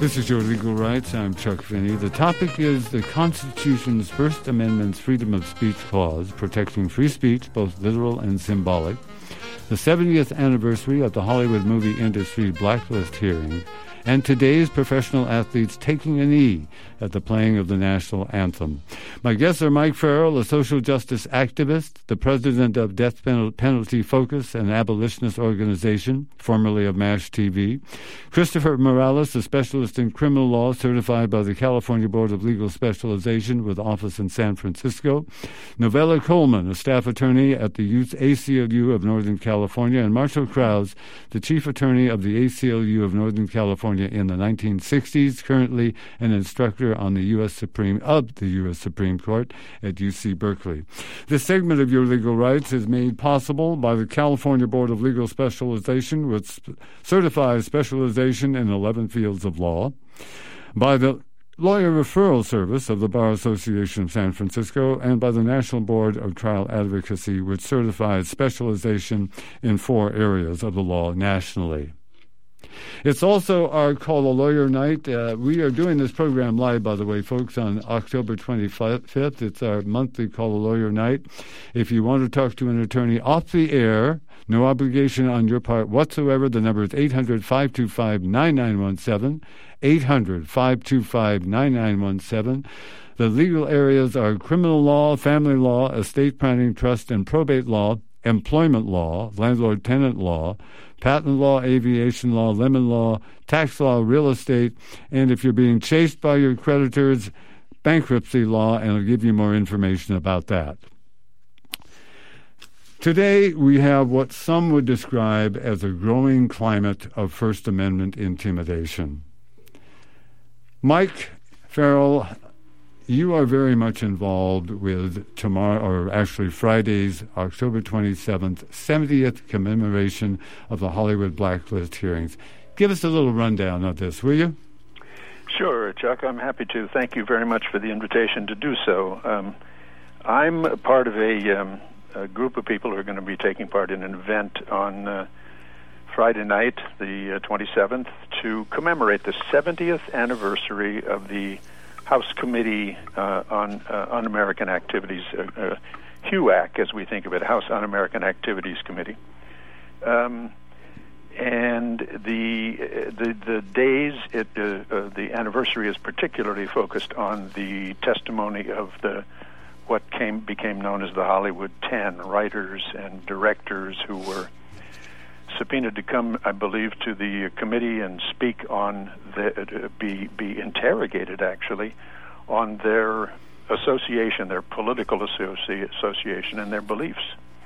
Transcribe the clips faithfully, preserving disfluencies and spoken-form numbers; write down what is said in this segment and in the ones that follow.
This is Your Legal Rights. I'm Chuck Finney. The topic is the Constitution's First Amendment's freedom of speech clause, protecting free speech, both literal and symbolic, the seventieth anniversary of the Hollywood movie industry blacklist hearing, and today's professional athletes taking a knee at the playing of the national anthem. My guests are Mike Farrell, a social justice activist, the president of Death Penalty Focus, an abolitionist organization, formerly of MASH T V; Christopher Morales, a specialist in criminal law certified by the California Board of Legal Specialization with office in San Francisco; Novella Coleman, a staff attorney at the Youth A C L U of Northern California; and Marshall Krause, the chief attorney of the A C L U of Northern California in the nineteen sixties, currently an instructor on the U S Supreme of the U S Supreme Court at U C Berkeley. This segment of Your Legal Rights is made possible by the California Board of Legal Specialization, which certifies specialization in eleven fields of law, by the Lawyer Referral Service of the Bar Association of San Francisco, and by the National Board of Trial Advocacy, which certifies specialization in four areas of the law nationally. It's also our Call a Lawyer night. Uh, we are doing this program live, by the way, folks, on October twenty-fifth. It's our monthly Call a Lawyer night. If you want to talk to an attorney off the air, no obligation on your part whatsoever, the number is eight hundred, five two five, nine nine one seven, eight hundred, five two five, nine nine one seven. The legal areas are criminal law, family law, estate planning, trust and probate law, employment law, landlord-tenant law, patent law, aviation law, lemon law, tax law, real estate, and if you're being chased by your creditors, bankruptcy law, and I'll give you more information about that. Today, we have what some would describe as a growing climate of First Amendment intimidation. Mike Farrell, you are very much involved with tomorrow, or actually Friday's October twenty-seventh, seventieth commemoration of the Hollywood blacklist hearings. Give us a little rundown of this, will you? Sure, Chuck. I'm happy to. Thank you very much for the invitation to do so. Um, I'm a part of a, um, a group of people who are going to be taking part in an event on uh, Friday night, the uh, twenty-seventh, to commemorate the seventieth anniversary of the House Committee uh, on uh, Un-American Activities, uh, uh, HUAC, as we think of it, House Un-American Activities Committee. Um, and the, the the days, it, uh, uh, the anniversary is particularly focused on the testimony of the what came became known as the Hollywood Ten, writers and directors who were subpoenaed to come, I believe, to the committee and speak on the, uh, be be interrogated actually on their association, their political associ- association, and their beliefs.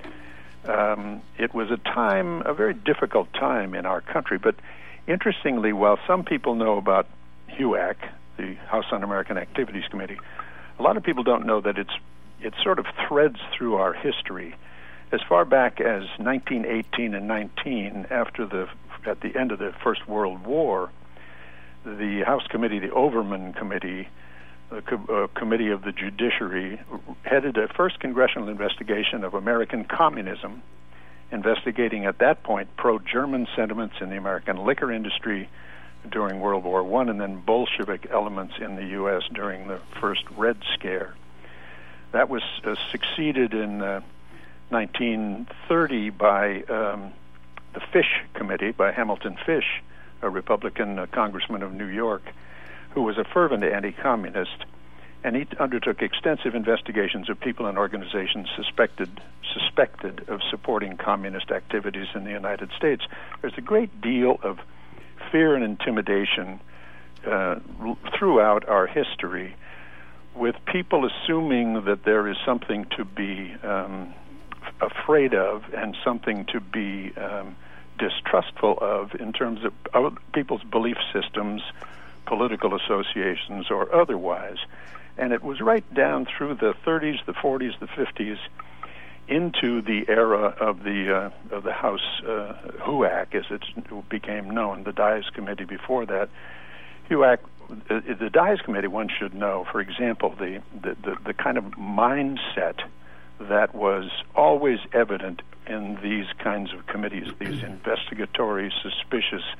Um, it was a time, a very difficult time in our country. But interestingly, while some people know about HUAC, the House Un-American Activities Committee, a lot of people don't know that it's it sort of threads through our history. As far back as nineteen eighteen and nineteen, after the at the end of the First World War, the House Committee, the Overman Committee, the co- uh, Committee of the Judiciary, headed a first congressional investigation of American communism, investigating at that point pro-German sentiments in the American liquor industry during World War One, and then Bolshevik elements in the U S during the first Red Scare. That was uh, succeeded in Uh, nineteen thirty by um, the Fish Committee, by Hamilton Fish, a Republican uh, congressman of New York, who was a fervent anti-communist, and he undertook extensive investigations of people and organizations suspected suspected of supporting communist activities in the United States. There's a great deal of fear and intimidation uh, throughout our history, with people assuming that there is something to be um, afraid of and something to be um, distrustful of in terms of other people's belief systems, political associations, or otherwise. And it was right down through the thirties, the forties, the fifties, into the era of the uh, of the House uh, HUAC, as it became known, the Dias Committee before that. HUAC, the, the Dias Committee, one should know, for example, the, the, the, the kind of mindset that was always evident in these kinds of committees, these investigatory, suspicious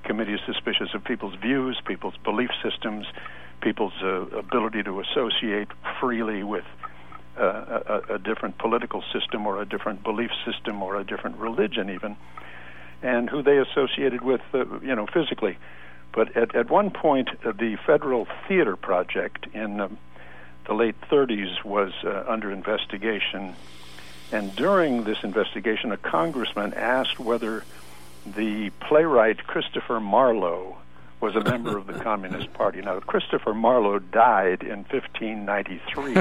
committee is suspicious of people's views, people's belief systems, people's uh, ability to associate freely with uh, a, a different political system or a different belief system or a different religion even, and who they associated with, uh, you know, physically. But at, at one point, uh, the Federal Theater Project in um, the late thirties was uh, under investigation. And during this investigation, a congressman asked whether the playwright Christopher Marlowe was a member of the Communist Party. Now, Christopher Marlowe died in fifteen ninety-three.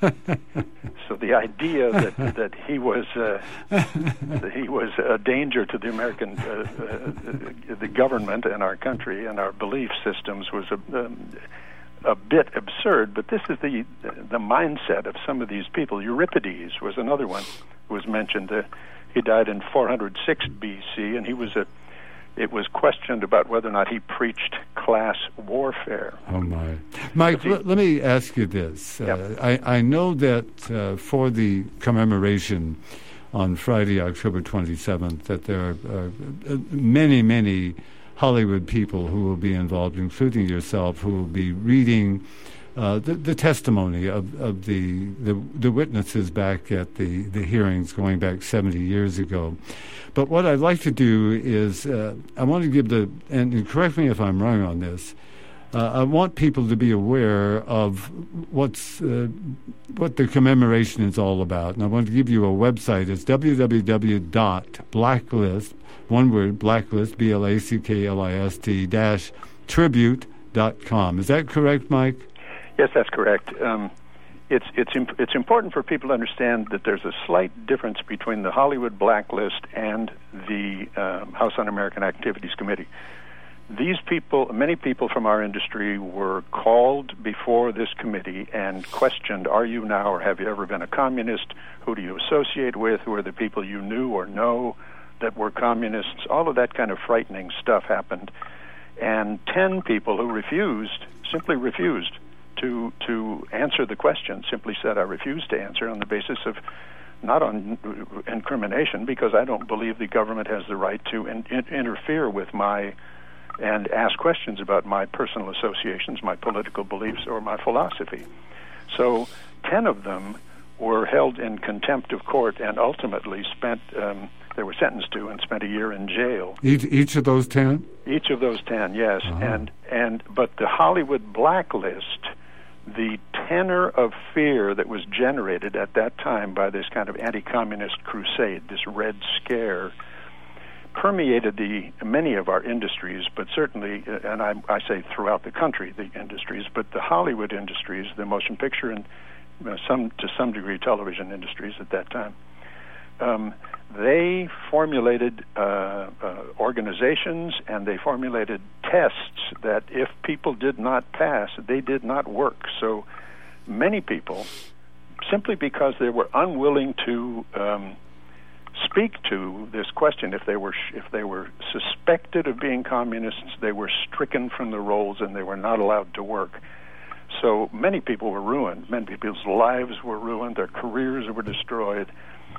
So the idea that that he was uh, that he was a danger to the American uh, uh, the government and our country and our belief systems was a um, a bit absurd. But this is the the mindset of some of these people. Euripides was another one who was mentioned. Uh, he died in four hundred six B C, and he was a it was questioned about whether or not he preached class warfare. Oh, my. Mike, he, l- let me ask you this. Yep. Uh, I, I know that uh, for the commemoration on Friday, October twenty-seventh, that there are uh, many, many Hollywood people who will be involved, including yourself, who will be reading uh, the, the testimony of, of the, the the witnesses back at the, the hearings going back seventy years ago. But what I'd like to do is, uh, I want to give the, and correct me if I'm wrong on this, uh, I want people to be aware of what's uh, what the commemoration is all about. And I want to give you a website. It's w w w dot blacklist, one word, blacklist, B L A C K L I S T, dash tribute dot com. Is that correct, Mike? Yes, that's correct. Um, It's it's imp- it's important for people to understand that there's a slight difference between the Hollywood Blacklist and the um, House Un-American Activities Committee. These people, many people from our industry, were called before this committee and questioned: Are you now, or have you ever been a communist? Who do you associate with? Who are the people you knew or know that were communists? All of that kind of frightening stuff happened, and ten people who refused, simply refused. to to answer the question, simply said, I refuse to answer on the basis of, not on incrimination, because I don't believe the government has the right to in, in, interfere with my, and ask questions about my personal associations, my political beliefs, or my philosophy. So ten of them were held in contempt of court and ultimately spent, um, they were sentenced to and spent a year in jail. Each, each of those ten? Each of those ten, yes. Uh-huh. And and But the Hollywood Blacklist, the tenor of fear that was generated at that time by this kind of anti-communist crusade, this Red Scare, permeated the many of our industries, but certainly, and I, I say throughout the country, the industries, but the Hollywood industries, the motion picture and uh, some to some degree television industries at that time, um, they formulated uh, uh, organizations and they formulated tests that if people did not pass, they did not work. So many people, simply because they were unwilling to um, speak to this question, if they were if they were suspected of being communists, they were stricken from the rolls and they were not allowed to work. So many people were ruined. Many people's lives were ruined. Their careers were destroyed.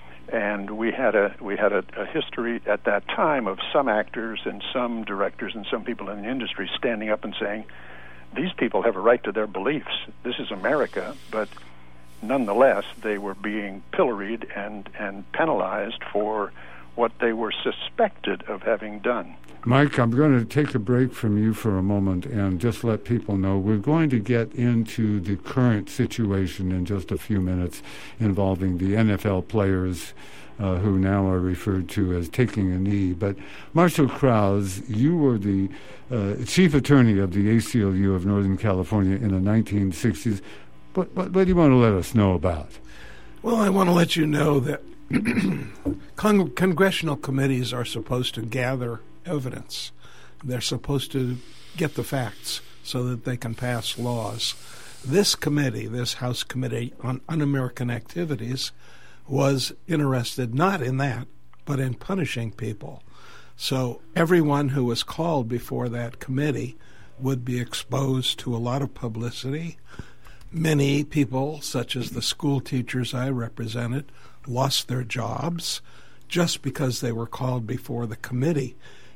And we had a we had a, a history at that time of some actors and some directors and some people in the industry standing up and saying, these people have a right to their beliefs. This is America, but nonetheless, they were being pilloried and, and penalized for what they were suspected of having done. Mike, I'm going to take a break from you for a moment and just let people know we're going to get into the current situation in just a few minutes involving the N F L players uh, who now are referred to as taking a knee. But Marshall Krause, you were the uh, chief attorney of the A C L U of Northern California in the nineteen sixties. What, what, what do you want to let us know about? Well, I want to let you know that con- congressional committees are supposed to gather evidence. They're supposed to get the facts so that they can pass laws. This committee, this House Committee on Un-American Activities, was interested not in that, but in punishing people. So everyone who was called before that committee would be exposed to a lot of publicity. Many people, such as the school teachers I represented, lost their jobs just because they were called before the committee.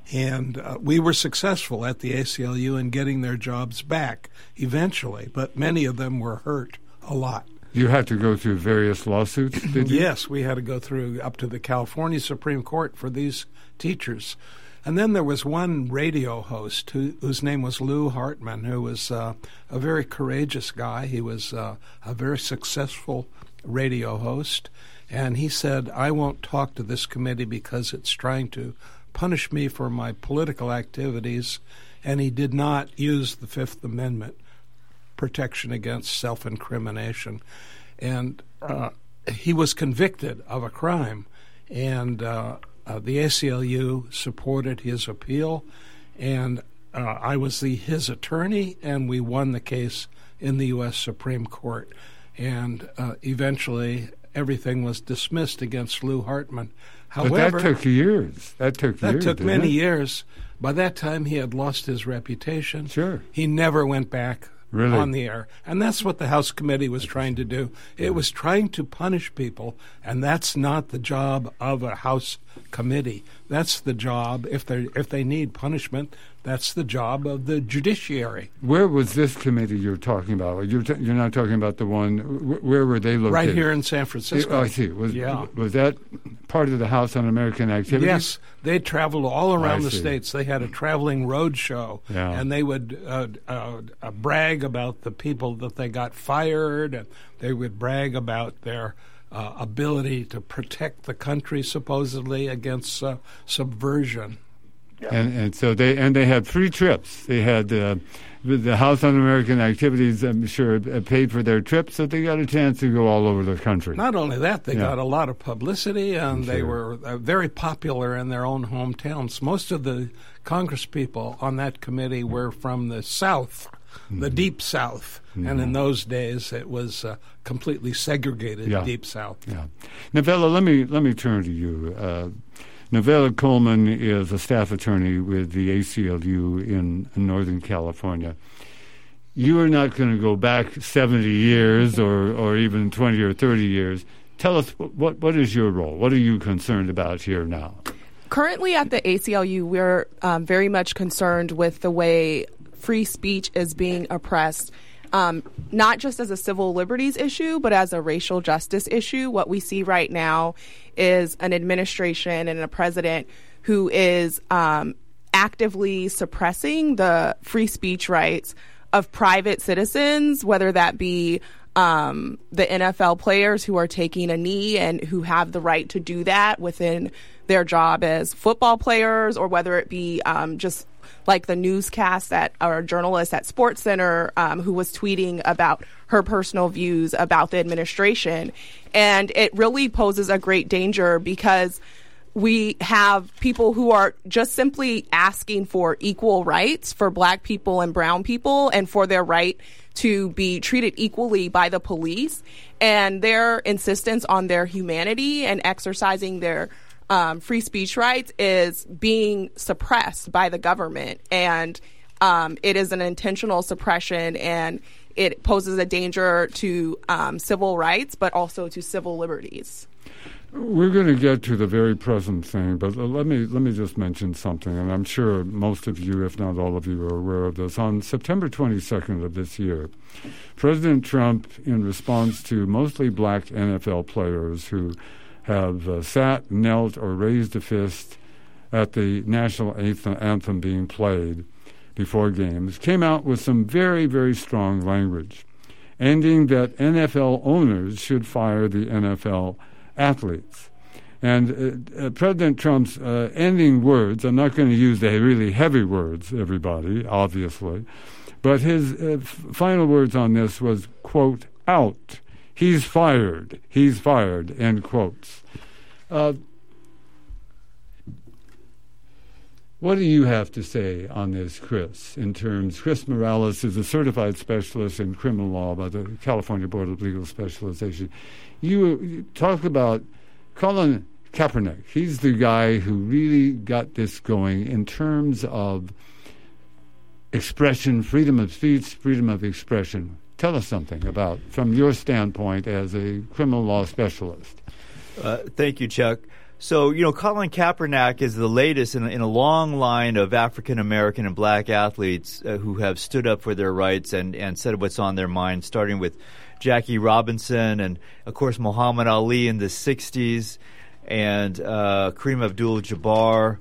And uh, we were successful at the A C L U in getting their jobs back eventually, but many of them were hurt a lot. You had to go through various lawsuits, did you? Yes, we had to go through up to the California Supreme Court for these teachers. And then there was one radio host who, whose name was Lou Hartman, who was uh, a very courageous guy. He was uh, a very successful radio host. And he said, I won't talk to this committee because it's trying to punish me for my political activities. And he did not use the Fifth Amendment protection against self-incrimination. And uh, he was convicted of a crime. And uh, uh, the A C L U supported his appeal. And uh, I was the, his attorney, and we won the case in the U S Supreme Court. And uh, eventually everything was dismissed against Lou Hartman. However, but that took years. That took that years. took didn't many it? years. By that time, he had lost his reputation. Sure. He never went back really? on the air. And that's what the House committee was trying to do. It was trying to punish people, and that's not the job of a House committee. That's the job, if they if they need punishment, that's the job of the judiciary. Where was this committee you're talking about? You're, t- you're not talking about the one, wh- where were they located? Right here in San Francisco. Oh, I see. Was, yeah. was that part of the House On-American Activities? Yes. They traveled all around I the see. states. They had a traveling road show, Yeah. and they would uh, uh, uh, brag about the people that they got fired, and they would brag about their uh, ability to protect the country, supposedly, against uh, subversion. And, and so they and they had free trips. They had uh, the, the House On-American Activities, I'm sure, uh, paid for their trips, so they got a chance to go all over the country. Not only that, they Yeah. got a lot of publicity, and Sure. they were uh, very popular in their own hometowns. Most of the Congress people on that committee were from the South, Mm-hmm. the Deep South. Mm-hmm. And in those days, it was uh, completely segregated Yeah. Deep South. Yeah, Novella, let me let me turn to you. Uh, Novella Coleman is a staff attorney with the A C L U in Northern California. You are not going to go back seventy years or, or even twenty or thirty years. Tell us, what what is your role? What are you concerned about here now? Currently at the A C L U, we're um, very much concerned with the way free speech is being oppressed, um, not just as a civil liberties issue, but as a racial justice issue. What we see right now is an administration and a president who is um, actively suppressing the free speech rights of private citizens, whether that be um, the N F L players who are taking a knee and who have the right to do that within their job as football players, or whether it be um, just like the newscast that or a journalist at SportsCenter um, who was tweeting about her personal views about the administration. And it really poses a great danger because we have people who are just simply asking for equal rights for Black people and brown people and for their right to be treated equally by the police, and their insistence on their humanity and exercising their um, free speech rights is being suppressed by the government. And um, it is an intentional suppression, and it poses a danger to um, civil rights, but also to civil liberties. We're going to get to the very present thing, but let me let me just mention something, and I'm sure most of you, if not all of you, are aware of this. On September twenty-second of this year, President Trump, in response to mostly Black N F L players who have uh, sat, knelt, or raised a fist at the national anthem being played before games, came out with some very, very strong language, ending that N F L owners should fire the N F L athletes. And uh, uh, President Trump's uh, ending words, I'm not going to use the really heavy words, everybody, obviously, but his uh, f- final words on this was, quote, out. He's fired. He's fired, end quotes. Uh, what do you have to say on this, Chris, in terms, Chris Morales is a certified specialist in criminal law by the California Board of Legal Specialization. You, you talk about Colin Kaepernick. He's the guy who really got this going in terms of expression, freedom of speech, freedom of expression. Tell us something about, from your standpoint as a criminal law specialist. Uh, thank you, Chuck. So, you know, Colin Kaepernick is the latest in, in a long line of African-American and black athletes uh, who have stood up for their rights and, and said what's on their mind, starting with Jackie Robinson and, of course, Muhammad Ali in the sixties and uh, Kareem Abdul-Jabbar,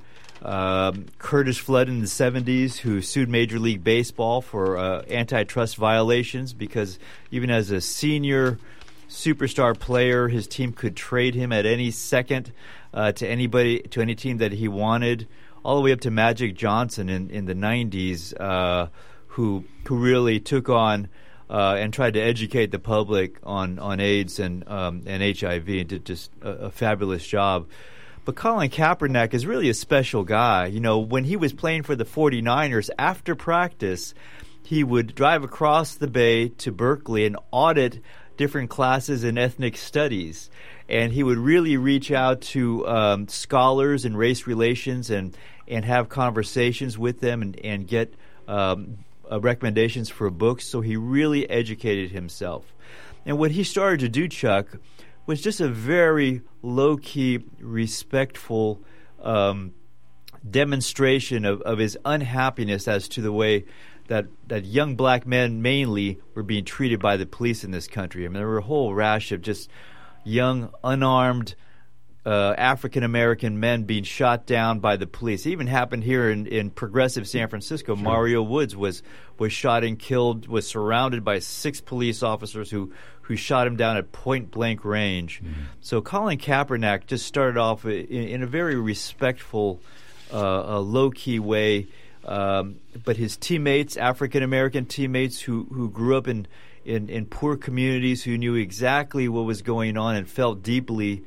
um, Curtis Flood in the seventies, who sued Major League Baseball for uh, antitrust violations because even as a senior superstar player, his team could trade him at any second uh, to anybody, to any team that he wanted, all the way up to Magic Johnson in, in the nineties, uh, who who really took on uh, and tried to educate the public on, on AIDS and um, and H I V and did just a, a fabulous job. But Colin Kaepernick is really a special guy. You know, when he was playing for the forty-niners, after practice, he would drive across the bay to Berkeley and audit different classes in ethnic studies. And he would really reach out to um, scholars in race relations and, and have conversations with them and, and get um, uh, recommendations for books. So he really educated himself. And what he started to do, Chuck, was just a very low-key, respectful um, demonstration of, of his unhappiness as to the way that that young black men mainly were being treated by the police in this country. I mean, there were a whole rash of just young, unarmed uh, African-American men being shot down by the police. It even happened here in, in progressive San Francisco. Sure. Mario Woods was was shot and killed, was surrounded by six police officers who, who shot him down at point-blank range. Mm-hmm. So Colin Kaepernick just started off in, in a very respectful, uh, a low-key way. Um, but his teammates, African-American teammates who, who grew up in, in, in poor communities, who knew exactly what was going on and felt deeply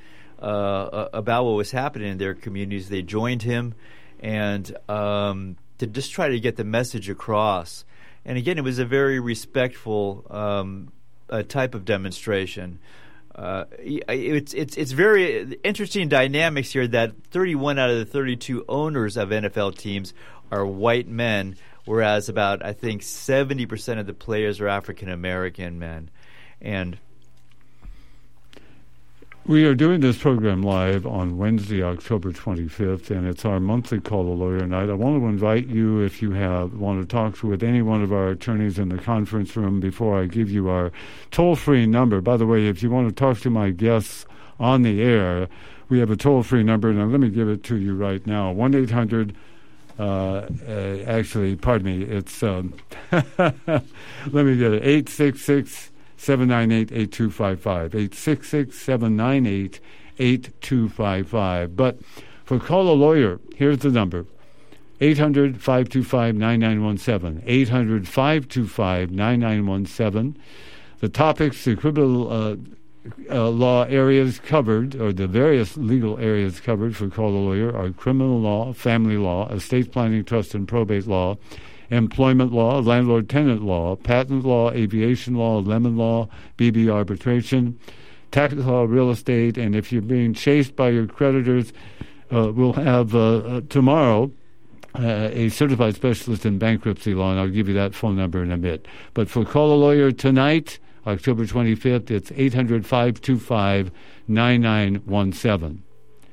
uh, about what was happening in their communities, they joined him and um, to just try to get the message across. And again, it was a very respectful um, uh, type of demonstration. Uh, it's it's it's very interesting dynamics here that thirty-one out of the thirty-two owners of N F L teams are white men, whereas about, I think, seventy percent of the players are African-American men. And we are doing this program live on Wednesday, October twenty-fifth, and it's our monthly Call the Lawyer night. I want to invite you, if you have want to talk to with any one of our attorneys in the conference room before I give you our toll-free number. By the way, if you want to talk to my guests on the air, we have a toll-free number. Now, let me give it to you right now, one eight hundred Uh, uh, actually, pardon me, it's, um, let me get it, eight six six, seven nine eight, eight two five five, eight six six, seven nine eight, eight two five five. But for Call a Lawyer, here's the number, eight hundred, five two five, nine nine one seven, eight hundred, five two five, nine nine one seven. The topics, the criminal uh, Uh, law areas covered, or the various legal areas covered for Call a Lawyer, are criminal law, family law, estate planning, trust and probate law, employment law, landlord-tenant law, patent law, aviation law, lemon law, B B arbitration, tax law, real estate, and if you're being chased by your creditors, uh, we'll have uh, uh, tomorrow uh, a certified specialist in bankruptcy law, and I'll give you that phone number in a bit. But for Call a Lawyer tonight, October twenty-fifth, it's eight hundred, five two five, nine nine one seven.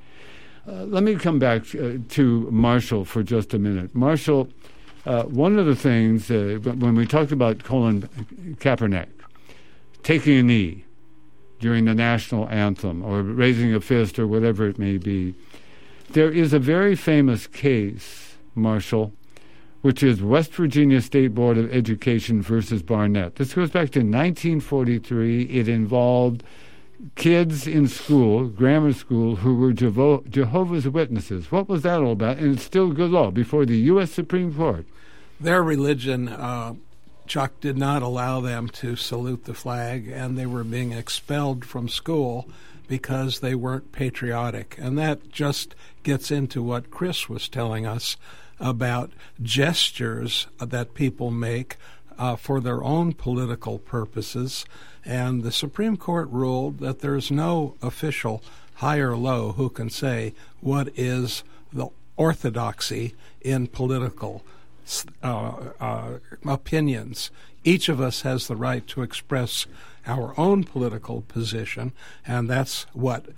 Uh, let me come back uh, to Marshall for just a minute. Marshall, uh, one of the things, uh, when we talked about Colin Kaepernick taking a knee during the national anthem or raising a fist or whatever it may be, there is a very famous case, Marshall, which is West Virginia State Board of Education versus Barnett. This goes back to nineteen forty-three. It involved kids in school, grammar school, who were Jevo- Jehovah's Witnesses. What was that all about? And it's still good law before the U S Supreme Court. Their religion, uh, Chuck, did not allow them to salute the flag, and they were being expelled from school because they weren't patriotic. And that just gets into what Chris was telling us about gestures that people make uh, for their own political purposes. And the Supreme Court ruled that there's no official high or low who can say what is the orthodoxy in political uh, uh, opinions. Each of us has the right to express our own political position, and that's what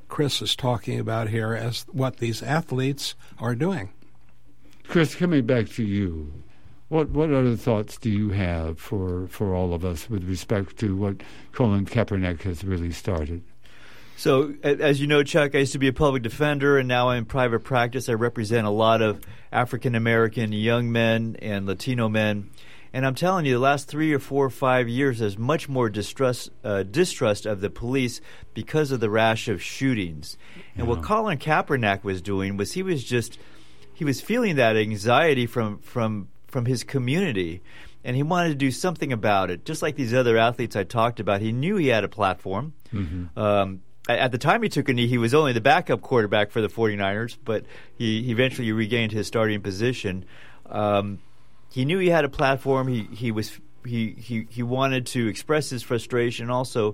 Chris is talking about here as what these athletes are doing. Chris, coming back to you, what what other thoughts do you have for, for all of us with respect to what Colin Kaepernick has really started? So, as you know, Chuck, I used to be a public defender, and now I'm in private practice. I represent a lot of African-American young men and Latino men. And I'm telling you, the last three or four or five years, there's much more distrust, uh, distrust of the police because of the rash of shootings. And Yeah. what Colin Kaepernick was doing was he was just he was feeling that anxiety from from from his community, and he wanted to do something about it. Just like these other athletes I talked about, he knew he had a platform. Mm-hmm. Um, at the time he took a knee, he was only the backup quarterback for the 49ers, but he, he eventually regained his starting position. Um, he knew he had a platform. He he was he, he, he wanted to express his frustration, also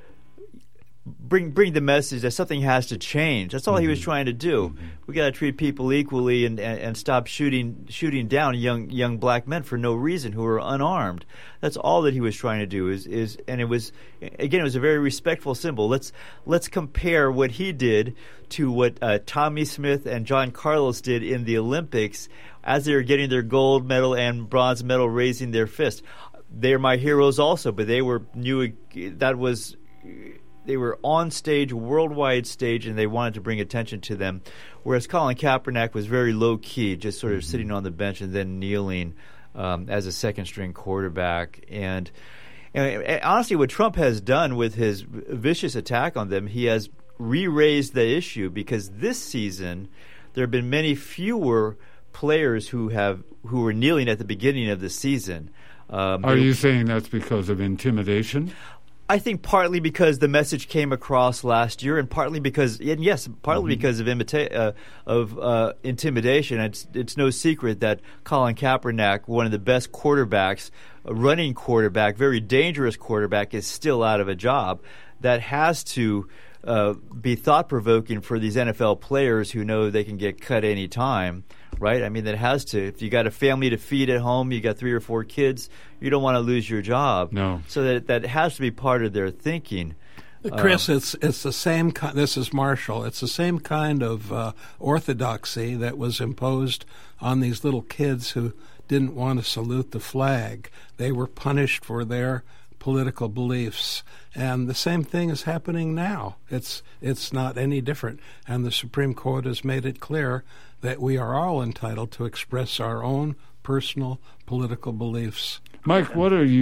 bring bring the message that something has to change. That's all mm-hmm. he was trying to do. Mm-hmm. We got to treat people equally and, and, and stop shooting shooting down young young black men for no reason who are unarmed. That's all that he was trying to do. Is is and it was again it was a very respectful symbol. Let's let's compare what he did to what uh, Tommy Smith and John Carlos did in the Olympics as they were getting their gold medal and bronze medal, raising their fist. They're my heroes also, but they were knew that was. They were on stage, worldwide stage, and they wanted to bring attention to them. Whereas Colin Kaepernick was very low-key, just sort of mm-hmm. sitting on the bench and then kneeling um, as a second-string quarterback. And, and, and honestly, what Trump has done with his vicious attack on them, he has re-raised the issue because this season there have been many fewer players who have who were kneeling at the beginning of the season. Um, Are you saying that's because of intimidation? I think partly because the message came across last year, and partly because, and yes, partly mm-hmm. because of imita- uh, of uh, intimidation. It's it's no secret that Colin Kaepernick, one of the best quarterbacks, a running quarterback, very dangerous quarterback, is still out of a job. That has to uh, be thought-provoking for these N F L players who know they can get cut any time, right? I mean, that has to. If you got a family to feed at home, you got three or four kids, you don't want to lose your job. No. So that that has to be part of their thinking. Chris, um, it's it's the same. Ki- this is Marshall. It's the same kind of uh, orthodoxy that was imposed on these little kids who didn't want to salute the flag. They were punished for their political beliefs, and the same thing is happening now. It's it's not any different, and the Supreme Court has made it clear that we are all entitled to express our own personal political beliefs. Mike, what are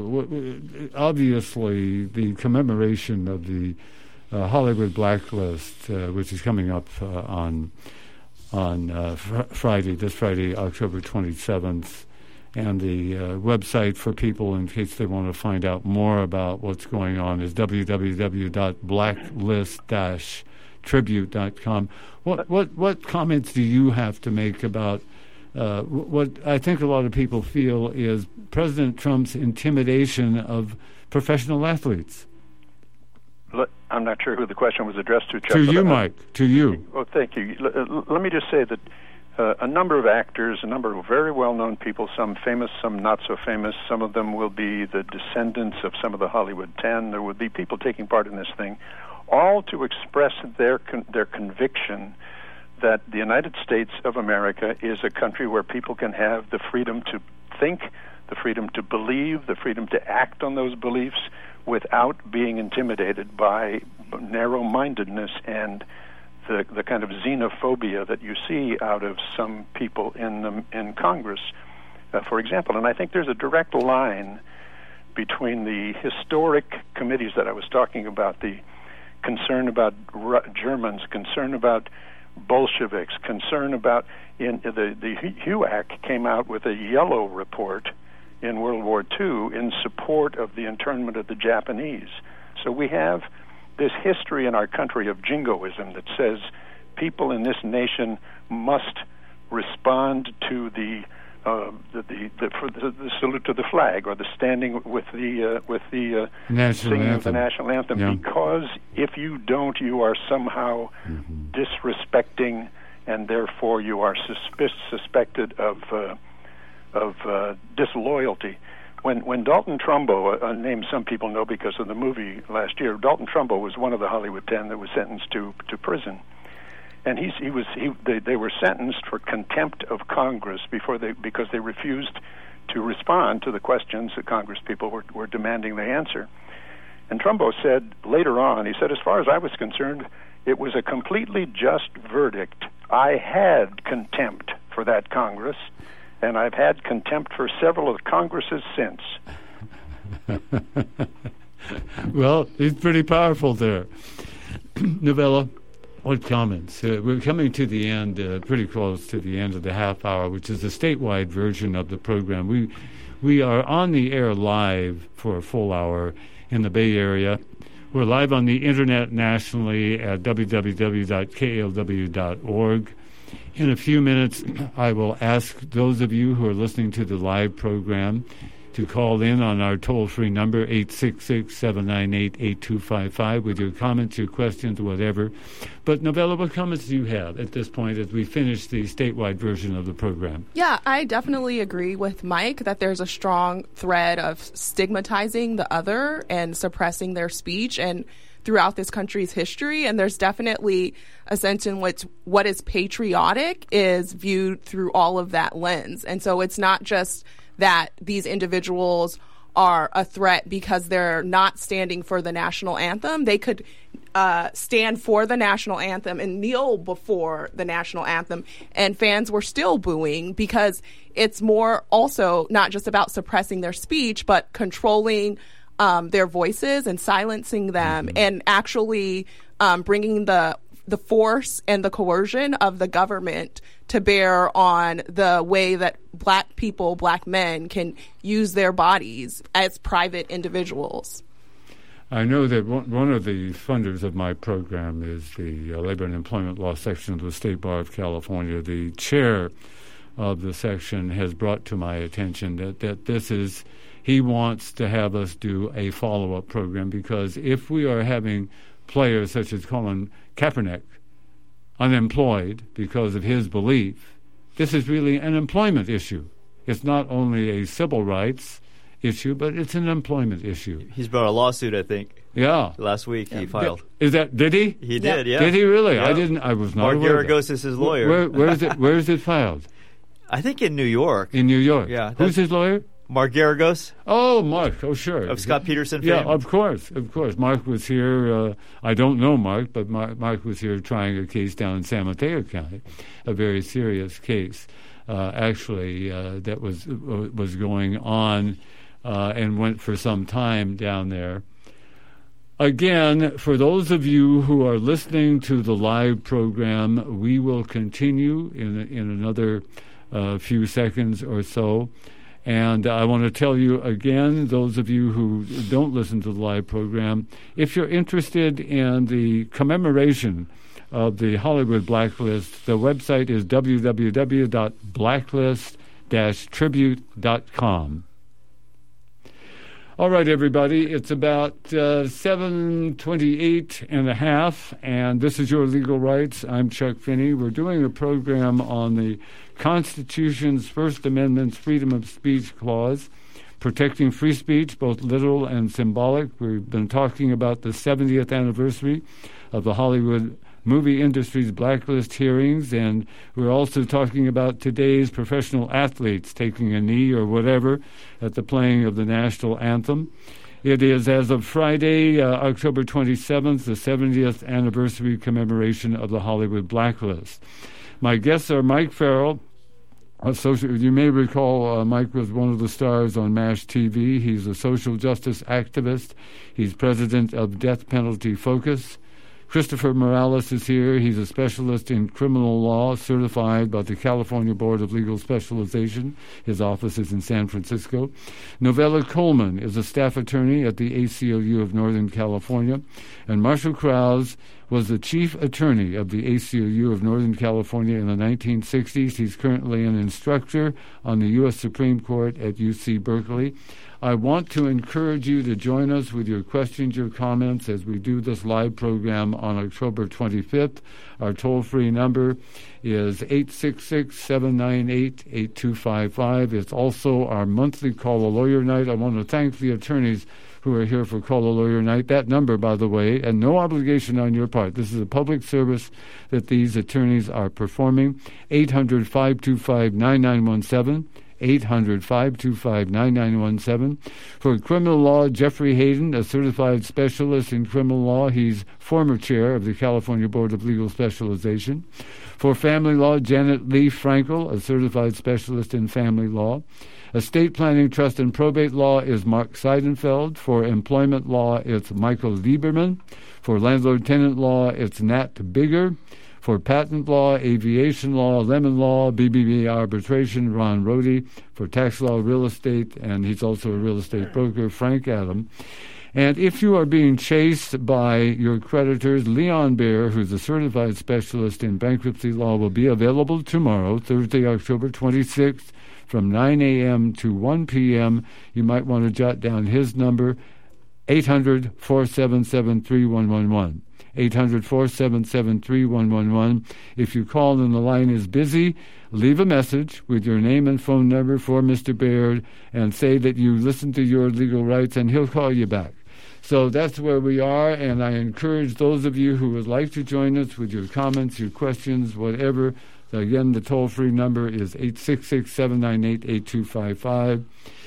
you, obviously the commemoration of the uh, Hollywood Blacklist, uh, which is coming up uh, on on uh, fr- Friday, this Friday, October twenty-seventh, and the uh, website for people in case they want to find out more about what's going on is w w w dot blacklist dash tribute dot com. What, what, what comments do you have to make about Uh, what I think a lot of people feel is President Trump's intimidation of professional athletes? I'm not sure who the question was addressed to, Chuck. To you, uh, Mike. To you. Oh, thank you. L- let me just say that uh, a number of actors, a number of very well-known people, some famous, some not so famous, some of them will be the descendants of some of the Hollywood Ten. There will be people taking part in this thing, all to express their con- their conviction that the United States of America is a country where people can have the freedom to think, the freedom to believe, the freedom to act on those beliefs without being intimidated by narrow-mindedness and the the kind of xenophobia that you see out of some people in the, in Congress, uh, for example. And I think there's a direct line between the historic committees that I was talking about, the concern about Ru- Germans, concern about Bolsheviks, concern about in the the H U A C came out with a yellow report in World War Two in support of the internment of the Japanese. So we have this history in our country of jingoism that says people in this nation must respond to the uh, the, the, the, for the the salute to the flag or the standing with the uh, with the uh, national singing anthem. of the national anthem, yeah. because if you don't, you are somehow mm-hmm. disrespecting, and therefore you are suspi- suspected of uh, of uh, disloyalty. when when Dalton Trumbo, a name some people know because of the movie last year, Dalton Trumbo was one of the Hollywood Ten that was sentenced to to prison, and he's he was he they, they were sentenced for contempt of Congress before they because they refused to respond to the questions that Congress people were were demanding they answer. And Trumbo said later on, he said, as far as I was concerned, it was a completely just verdict. I had contempt for that Congress, and I've had contempt for several of Congresses since. Well, he's pretty powerful there. Novella, what comments? Uh, we're coming to the end, uh, pretty close to the end of the half hour, which is the statewide version of the program. We we are on the air live for a full hour in the Bay Area. We're live on the internet nationally at w w w dot k l w dot org. In a few minutes, I will ask those of you who are listening to the live program to call in on our toll-free number, eight six six, seven nine eight, eight two five five, with your comments, your questions, whatever. But, Novella, what comments do you have at this point as we finish the statewide version of the program? Yeah, I definitely agree with Mike that there's a strong thread of stigmatizing the other and suppressing their speech and throughout this country's history. And there's definitely a sense in which what is patriotic is viewed through all of that lens. And so it's not just that these individuals are a threat because they're not standing for the national anthem. They could uh, stand for the national anthem and kneel before the national anthem, and fans were still booing because it's more also not just about suppressing their speech, but controlling um, their voices and silencing them, mm-hmm. and actually um, bringing the the force and the coercion of the government to bear on the way that black people, black men, can use their bodies as private individuals. I know that one of the funders of my program is the uh, Labor and Employment Law section of the State Bar of California. The chair of the section has brought to my attention that, that this is, he wants to have us do a follow-up program, because if we are having players such as Colin Kaepernick unemployed because of his belief, this is really an employment issue. It's not only a civil rights issue, but it's an employment issue. He's brought a lawsuit, I think. Yeah. Last week he filed. Is that, did he? He did, yeah. Did he really? Yeah. I didn't, I was not Mark aware. Garagos is his lawyer. Where, where is it, where is it filed? I think in New York. In New York? Yeah. Who's his lawyer? Mark Garagos. Oh, Mark. Oh, sure. Of Scott Peterson fame. Yeah, of course, of course. Mark was here. Uh, I don't know Mark, but Mark, Mark was here trying a case down in San Mateo County, a very serious case, uh, actually, uh, that was uh, was going on uh, and went for some time down there. Again, for those of you who are listening to the live program, we will continue in in another uh, few seconds or so. And I want to tell you again, those of you who don't listen to the live program, if you're interested in the commemoration of the Hollywood Blacklist, the website is w w w dot blacklist dash tribute dot com. All right, everybody, it's about uh, seven twenty-eight and a half, and this is Your Legal Rights. I'm Chuck Finney. We're doing a program on the Constitution's First Amendment's Freedom of Speech Clause, protecting free speech, both literal and symbolic. We've been talking about the seventieth anniversary of the Hollywood movie industry's blacklist hearings, and we're also talking about today's professional athletes taking a knee or whatever at the playing of the national anthem. It is, as of Friday, uh, October twenty-seventh, the seventieth anniversary commemoration of the Hollywood blacklist. My guests are Mike Farrell. Social, you may recall uh, Mike was one of the stars on MASH T V. He's a social justice activist. He's president of Death Penalty Focus. Christopher Morales is here. He's a specialist in criminal law, certified by the California Board of Legal Specialization. His office is in San Francisco. Novella Coleman is a staff attorney at the A C L U of Northern California. And Marshall Krause was the chief attorney of the A C L U of Northern California in the nineteen sixties. He's currently an instructor on the U S Supreme Court at U C Berkeley. I want to encourage you to join us with your questions, your comments, as we do this live program on October twenty-fifth. Our toll-free number is eight six six, seven nine eight, eight two five five. It's also our monthly Call a Lawyer night. I want to thank the attorneys who are here for Call a Lawyer night. That number, by the way, and no obligation on your part. This is a public service that these attorneys are performing. eight hundred, five two five, nine nine one seven. eight hundred, five two five, nine nine one seven. For criminal law, Jeffrey Hayden, a certified specialist in criminal law. He's former chair of the California Board of Legal Specialization. For family law, Janet Lee Frankel, a certified specialist in family law. Estate planning, trust, and probate law is Mark Seidenfeld. For employment law, it's Michael Lieberman. For landlord-tenant law, it's Nat Bigger. For patent law, aviation law, lemon law, B B B arbitration, Ron Rohde. For tax law, real estate, and he's also a real estate broker, Frank Adam. And if you are being chased by your creditors, Leon Baer, who's a certified specialist in bankruptcy law, will be available tomorrow, Thursday, October twenty-sixth, from nine a.m. to one p.m. You might want to jot down his number, eight hundred, four seven seven, three one one one. eight hundred, four seven seven, three one one one. If you call and the line is busy, leave a message with your name and phone number for Mister Baird and say that you listen to Your Legal Rights, and he'll call you back. So that's where we are, and I encourage those of you who would like to join us with your comments, your questions, whatever. Again, the toll-free number is eight six six, seven nine eight, eight two five five.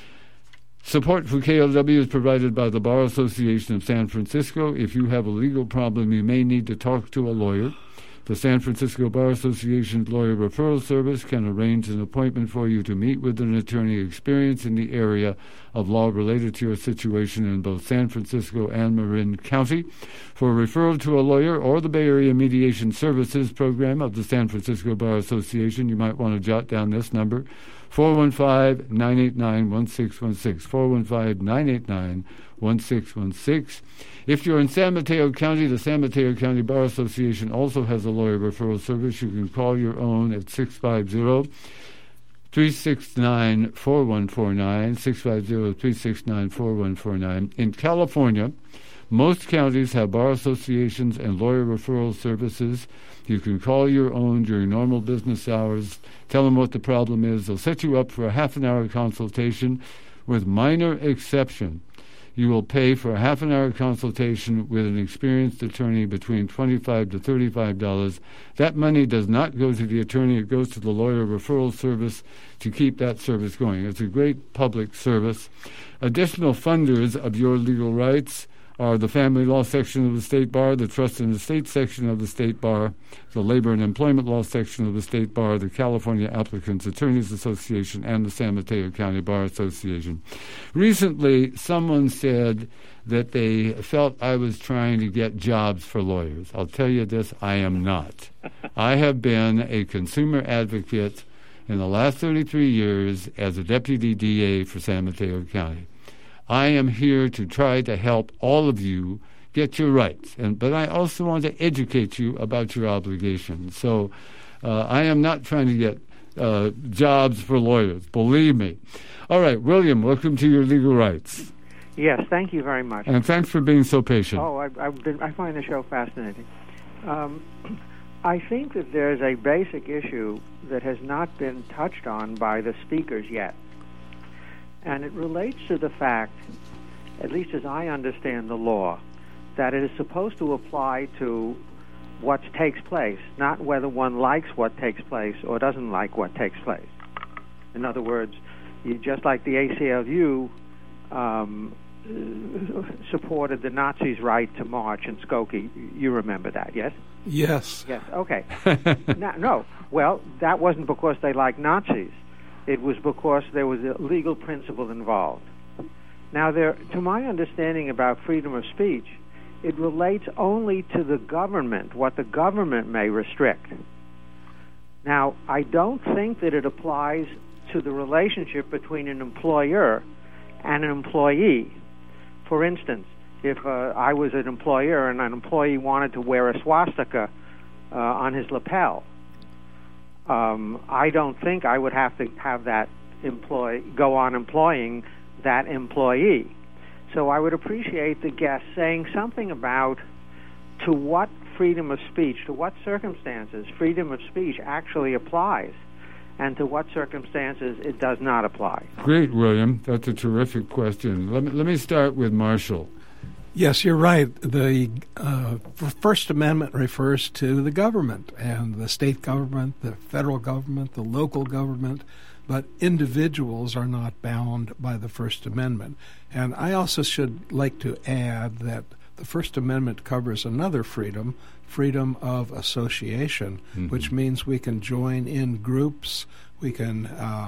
Support for K L W is provided by the Bar Association of San Francisco. If you have a legal problem, you may need to talk to a lawyer. The San Francisco Bar Association's Lawyer Referral Service can arrange an appointment for you to meet with an attorney experienced in the area of law related to your situation in both San Francisco and Marin County. For referral to a lawyer or the Bay Area Mediation Services Program of the San Francisco Bar Association, you might want to jot down this number, four one five, nine eight nine, one six one six, four one five, nine eight nine, one six one six. If you're in San Mateo County, the San Mateo County Bar Association also has a lawyer referral service. You can call your own at six five zero, three six nine, four one four nine, six five zero, three six nine, four one four nine. In California, most counties have bar associations and lawyer referral services. You can call your own during normal business hours, tell them what the problem is. They'll set you up for a half an hour consultation. With minor exception, you will pay for a half an hour consultation with an experienced attorney between twenty-five dollars to thirty-five dollars. That money does not go to the attorney. It goes to the lawyer referral service to keep that service going. It's a great public service. Additional funders of Your Legal Rights are the Family Law Section of the State Bar, the Trust and Estate Section of the State Bar, the Labor and Employment Law Section of the State Bar, the California Applicants Attorneys Association, and the San Mateo County Bar Association. Recently, someone said that they felt I was trying to get jobs for lawyers. I'll tell you this, I am not. I have been a consumer advocate in the last thirty-three years as a deputy D A for San Mateo County. I am here to try to help all of you get your rights, and but I also want to educate you about your obligations. So uh, I am not trying to get uh, jobs for lawyers, believe me. All right, William, welcome to Your Legal Rights. Yes, thank you very much. And thanks for being so patient. Oh, I, I've been, I find the show fascinating. Um, I think that there's a basic issue that has not been touched on by the speakers yet. And it relates to the fact, at least as I understand the law, that it is supposed to apply to what takes place, not whether one likes what takes place or doesn't like what takes place. In other words, you, just like the A C L U um, supported the Nazis' right to march in Skokie, you remember that, yes? Yes. Yes, okay. no, no, well, that wasn't because they liked Nazis. It was because there was a legal principle involved. Now, there, to my understanding about freedom of speech, it relates only to the government, what the government may restrict. Now, I don't think that it applies to the relationship between an employer and an employee. For instance, if uh, I was an employer and an employee wanted to wear a swastika uh, on his lapel. Um, I don't think I would have to have that employee go on employing that employee. So I would appreciate the guest saying something about to what freedom of speech, to what circumstances freedom of speech actually applies, and to what circumstances it does not apply. Great, William. That's a terrific question. Let me, let me start with Marshall. Yes, you're right. The uh, First Amendment refers to the government, and the state government, the federal government, the local government, but individuals are not bound by the First Amendment. And I also should like to add that the First Amendment covers another freedom, freedom of association, mm-hmm. which means we can join in groups, we can uh,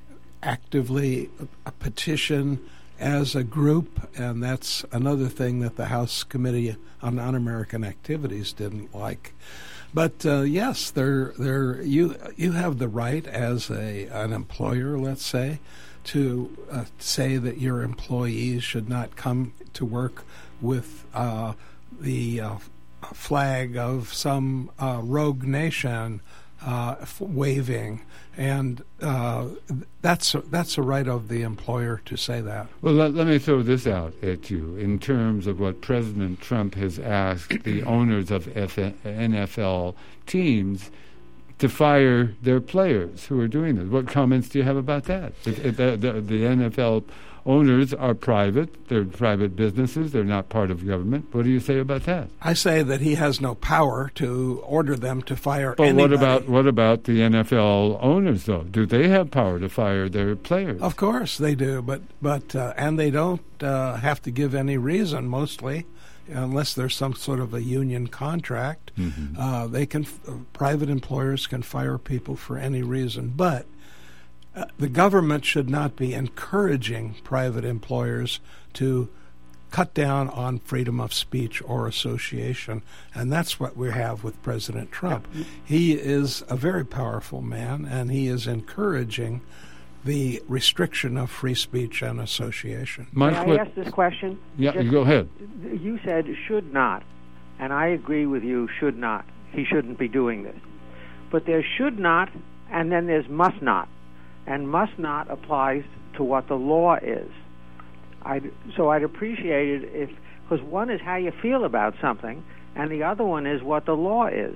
actively uh, petition as a group, and that's another thing that the House Committee on Un-American Activities didn't like. But uh, yes, there, there, you you have the right as a an employer, let's say, to uh, say that your employees should not come to work with uh, the uh, flag of some uh, rogue nation uh, f- waving. And uh, that's a, that's a right of the employer to say that. Well, let, let me throw this out at you in terms of what President Trump has asked the owners of F- N F L teams to fire their players who are doing this. What comments do you have about that? If, if the, the, the N F L owners are private, they're private businesses, they're not part of government. What do you say about that? I say that he has no power to order them to fire but anybody. what about what about the N F L owners, though? Do they have power to fire their players? Of course they do, but but uh, and they don't uh, have to give any reason mostly, unless there's some sort of a union contract. Mm-hmm. Uh, they can uh, private employers can fire people for any reason, but Uh, the government should not be encouraging private employers to cut down on freedom of speech or association, and that's what we have with President Trump. Yep. He is a very powerful man, and he is encouraging the restriction of free speech and association. May I ask this question? Yeah, Just, go ahead. You said should not, and I agree with you, should not. He shouldn't be doing this. But there's should not, and then there's must not. And must not applies to what the law is. I'd, so I'd appreciate it if, because one is how you feel about something, and the other one is what the law is.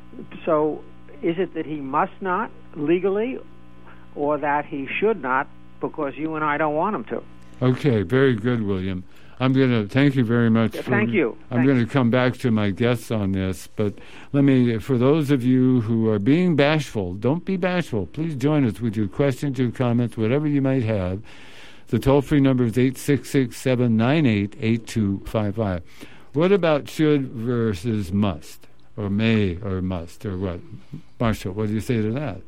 So is it that he must not legally, or that he should not because you and I don't want him to? Okay, very good, William. I'm going to thank you very much. Yeah, for, thank you. I'm going to come back to my guests on this, but let me, for those of you who are being bashful, don't be bashful. Please join us with your questions, your comments, whatever you might have. The toll-free number is eight six six, seven nine eight, eight two five five. What about should versus must, or may or must, or what? Marshall, what do you say to that?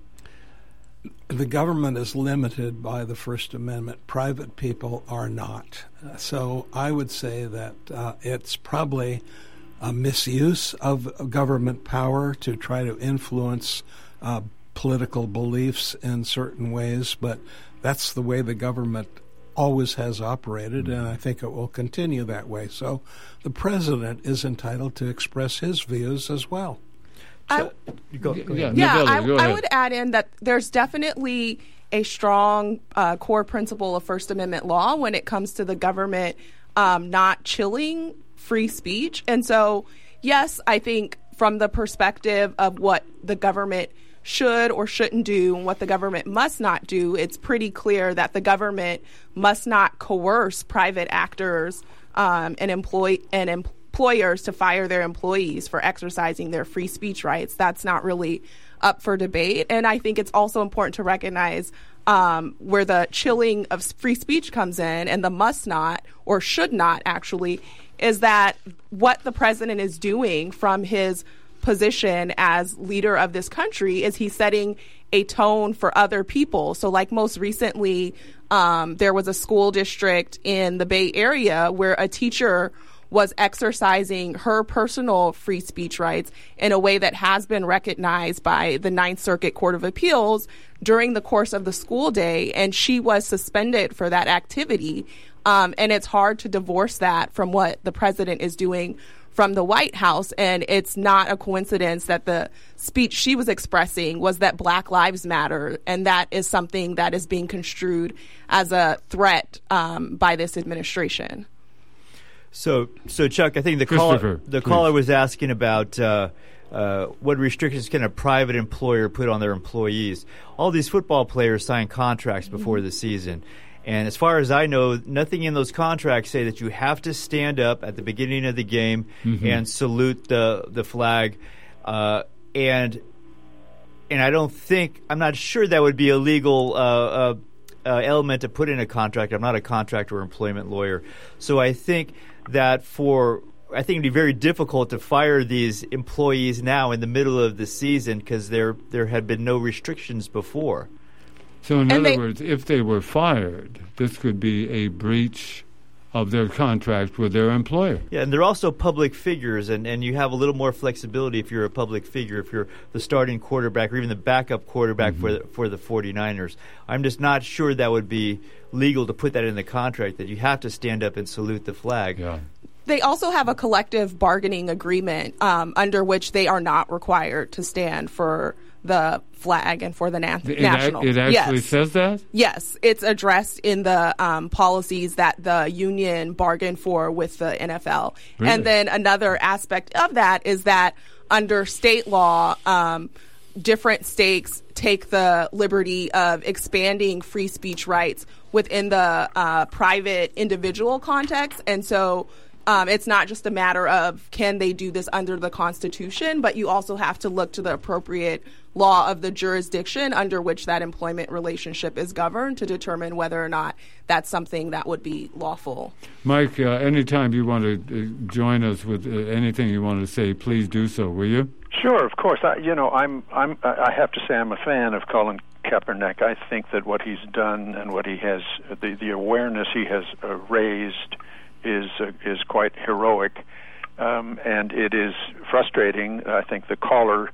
The government is limited by the First Amendment. Private people are not. Uh, so I would say that uh, it's probably a misuse of government power to try to influence uh, political beliefs in certain ways, but that's the way the government always has operated, and I think it will continue that way. So the president is entitled to express his views as well. So, I, go, go yeah, Novella, I, go I ahead. would add in that there's definitely a strong uh, core principle of First Amendment law when it comes to the government um, not chilling free speech. And so, yes, I think from the perspective of what the government should or shouldn't do and what the government must not do, it's pretty clear that the government must not coerce private actors um, and employ and employ employers to fire their employees for exercising their free speech rights. That's not really up for debate. And I think it's also important to recognize um, where the chilling of free speech comes in, and the must not or should not actually, is that what the president is doing from his position as leader of this country is he's setting a tone for other people. So like most recently, um, there was a school district in the Bay Area where a teacher was exercising her personal free speech rights in a way that has been recognized by the Ninth Circuit Court of Appeals during the course of the school day, and she was suspended for that activity. Um, and it's hard to divorce that from what the president is doing from the White House. And it's not a coincidence that the speech she was expressing was that Black Lives Matter. And that is something that is being construed as a threat um, by this administration. So, so Chuck, I think the caller, the caller was asking about uh, uh, what restrictions can a private employer put on their employees. All these football players sign contracts before the season. And as far as I know, nothing in those contracts say that you have to stand up at the beginning of the game mm-hmm. and salute the the flag. Uh, and and I don't think – I'm not sure that would be a legal uh, uh, uh, element to put in a contract. I'm not a contract or employment lawyer. So I think that for – I think it would be very difficult to fire these employees now in the middle of the season because there there had been no restrictions before. So in and other they, words, if they were fired, this could be a breach of their contract with their employer. Yeah, and they're also public figures, and, and you have a little more flexibility if you're a public figure, if you're the starting quarterback or even the backup quarterback mm-hmm. for, the, for the 49ers. I'm just not sure that would be legal to put that in the contract, that you have to stand up and salute the flag. Yeah. They also have a collective bargaining agreement um, under which they are not required to stand for the flag and for the na- it national. Ac- it actually yes. says that? Yes. It's addressed in the um, policies that the union bargained for with the N F L. Really? And then another aspect of that is that under state law, um, different states take the liberty of expanding free speech rights within the uh, private individual context. And so Um, it's not just a matter of can they do this under the Constitution, but you also have to look to the appropriate law of the jurisdiction under which that employment relationship is governed to determine whether or not that's something that would be lawful. Mike, uh, anytime you want to uh, join us with uh, anything you want to say, please do so, will you? Sure, of course. I, you know, I'm, I'm, I have to say I'm a fan of Colin Kaepernick. I think that what he's done and what he has, the, the awareness he has uh, raised is uh, is quite heroic, um, and it is frustrating. I think the caller,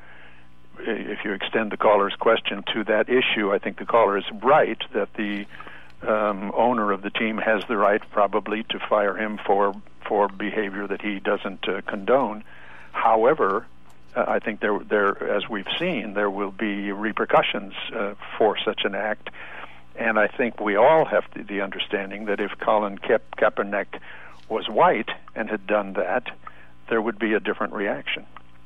if you extend the caller's question to that issue, I think the caller is right that the um, owner of the team has the right probably to fire him for for behavior that he doesn't uh, condone. However, uh, I think there there as we've seen there will be repercussions uh, for such an act. And I think we all have the, the understanding that if Colin Ka- Kaepernick was white and had done that, there would be a different reaction.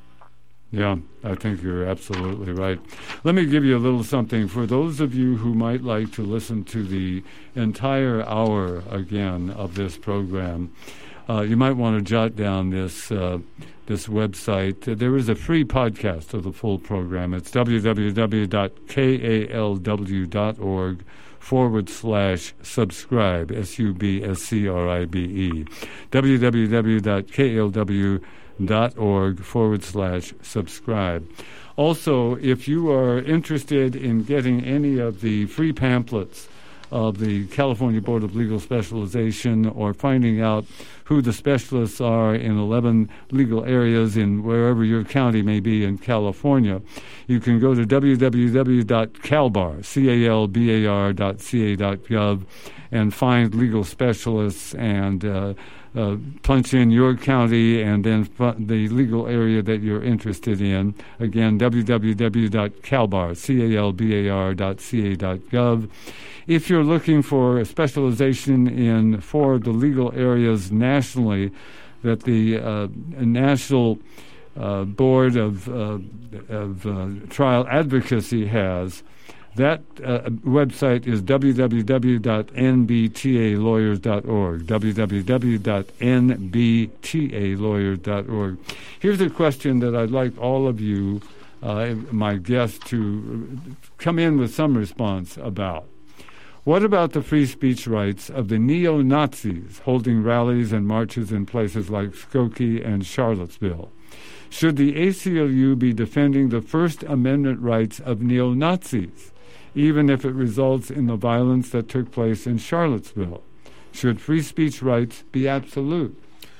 Yeah, I think you're absolutely right. Let me give you a little something. For those of you who might like to listen to the entire hour again of this program, uh, you might want to jot down this uh, this website. There is a free podcast of the full program. It's w w w dot k a l w dot org forward slash subscribe, S U B S C R I B E, w w w dot k a l w dot org forward slash subscribe. Also, if you are interested in getting any of the free pamphlets of the California Board of Legal Specialization or finding out who the specialists are in eleven legal areas in wherever your county may be in California, you can go to w w w dot calbar, C A L B A R dot C A dot gov and find legal specialists and uh, uh, punch in your county and then f- the legal area that you're interested in. Again, w w w dot calbar, C A L B A R dot C A dot gov. If you're looking for a specialization in four of the legal areas nationally that the uh, National uh, Board of, uh, of uh, Trial Advocacy has, that uh, website is w w w dot n b t a lawyers dot org, w w w dot n b t a lawyers dot org. Here's a question that I'd like all of you, uh, my guests, to come in with some response about. What about the free speech rights of the neo-Nazis holding rallies and marches in places like Skokie and Charlottesville? Should the A C L U be defending the First Amendment rights of neo-Nazis, even if it results in the violence that took place in Charlottesville? Should free speech rights be absolute?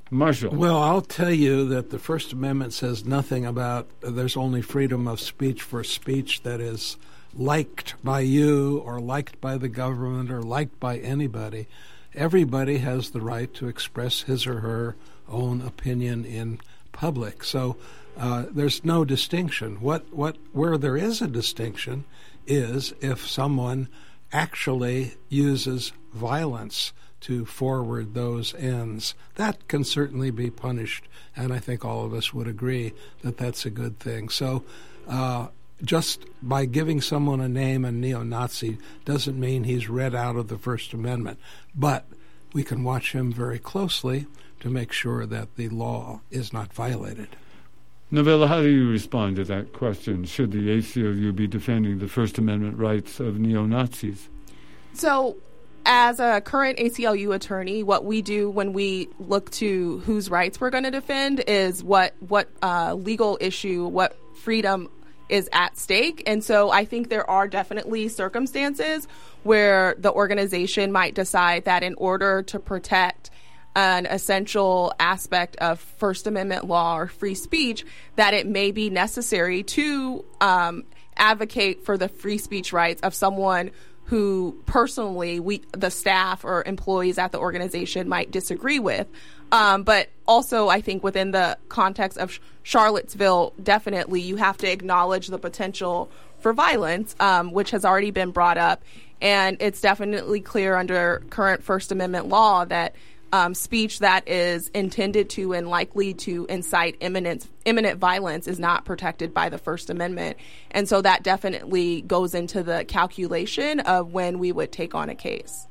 Marshall. Well, I'll tell you that the First Amendment says nothing about uh, there's only freedom of speech for speech that is liked by you or liked by the government or liked by anybody. Everybody has the right to express his or her own opinion in public. So uh, there's no distinction. What what where there is a distinction is if someone actually uses violence to forward those ends. That can certainly be punished, and I think all of us would agree that that's a good thing. So uh, just by giving someone a name, a neo-Nazi, doesn't mean he's read out of the First Amendment. But we can watch him very closely to make sure that the law is not violated. Novella, how do you respond to that question? Should the A C L U be defending the First Amendment rights of neo-Nazis? So, as a current A C L U attorney, what we do when we look to whose rights we're going to defend is what what uh, legal issue, what freedom is at stake. And so I think there are definitely circumstances where the organization might decide that in order to protect an essential aspect of First Amendment law or free speech, that it may be necessary to um, advocate for the free speech rights of someone who personally we, the staff or employees at the organization might disagree with. Um, but also, I think within the context of Charlottesville, definitely you have to acknowledge the potential for violence, um, which has already been brought up. And it's definitely clear under current First Amendment law that um, speech that is intended to and likely to incite imminent, imminent violence is not protected by the First Amendment. And so that definitely goes into the calculation of when we would take on a case.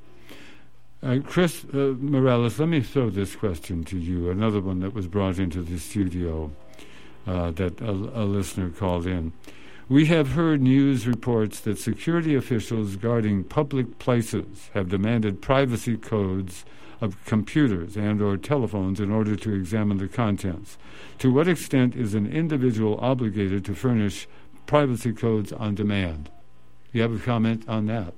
Uh, Chris uh, Morales, let me throw this question to you, another one that was brought into the studio uh, that a, a listener called in. We have heard news reports that security officials guarding public places have demanded privacy codes of computers and or telephones in order to examine the contents. To what extent is an individual obligated to furnish privacy codes on demand? Do you have a comment on that?